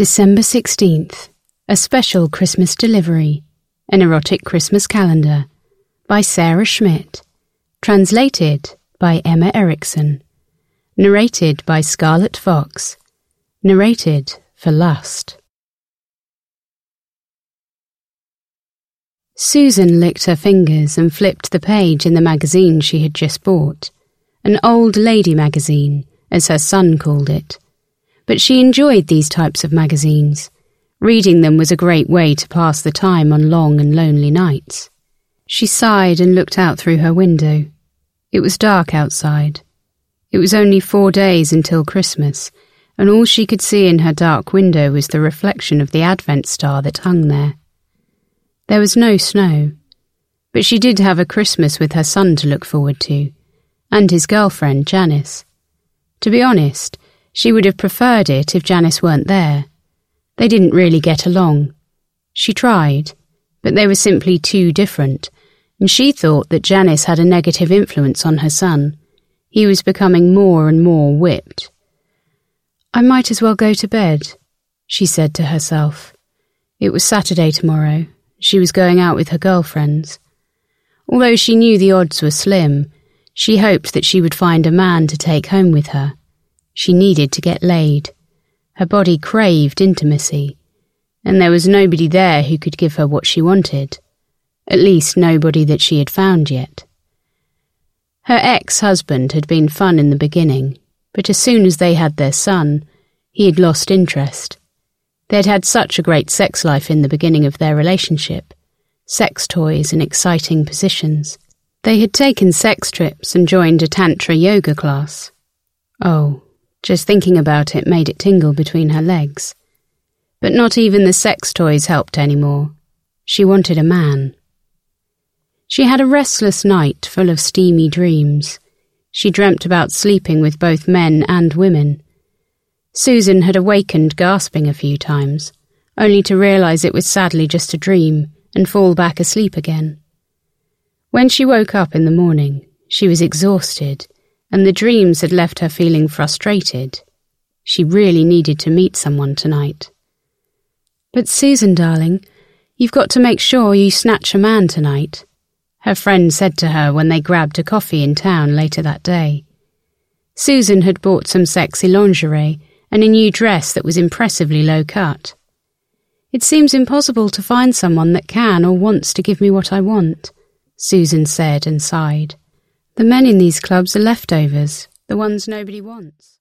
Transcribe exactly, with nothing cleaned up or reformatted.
December sixteenth, A Special Christmas Delivery, An Erotic Christmas Calendar, by Sarah Schmidt, translated by Emma Erickson, narrated by Scarlett Fox, narrated for Lust. Susan licked her fingers and flipped the page in the magazine she had just bought, an old lady magazine, as her son called it. But she enjoyed these types of magazines. Reading them was a great way to pass the time on long and lonely nights. She sighed and looked out through her window. It was dark outside. It was only four days until Christmas, and all she could see in her dark window was the reflection of the Advent star that hung there. There was no snow, but she did have a Christmas with her son to look forward to, and his girlfriend, Janice. To be honest, she would have preferred it if Janice weren't there. They didn't really get along. She tried, but they were simply too different, and she thought that Janice had a negative influence on her son. He was becoming more and more whipped. "I might as well go to bed," she said to herself. It was Saturday tomorrow. She was going out with her girlfriends. Although she knew the odds were slim, she hoped that she would find a man to take home with her. She needed to get laid. Her body craved intimacy, and there was nobody there who could give her what she wanted. At least nobody that she had found yet. Her ex-husband had been fun in the beginning, but as soon as they had their son, he had lost interest. They'd had such a great sex life in the beginning of their relationship, sex toys and exciting positions. They had taken sex trips and joined a tantra yoga class. Oh, just thinking about it made it tingle between her legs. But not even the sex toys helped anymore. She wanted a man. She had a restless night full of steamy dreams. She dreamt about sleeping with both men and women. Susan had awakened gasping a few times, only to realise it was sadly just a dream and fall back asleep again. When she woke up in the morning, she was exhausted, and the dreams had left her feeling frustrated. She really needed to meet someone tonight. "But Susan, darling, you've got to make sure you snatch a man tonight," her friend said to her when they grabbed a coffee in town later that day. Susan had bought some sexy lingerie and a new dress that was impressively low cut. "It seems impossible to find someone that can or wants to give me what I want," Susan said and sighed. "The men in these clubs are leftovers, the ones nobody wants."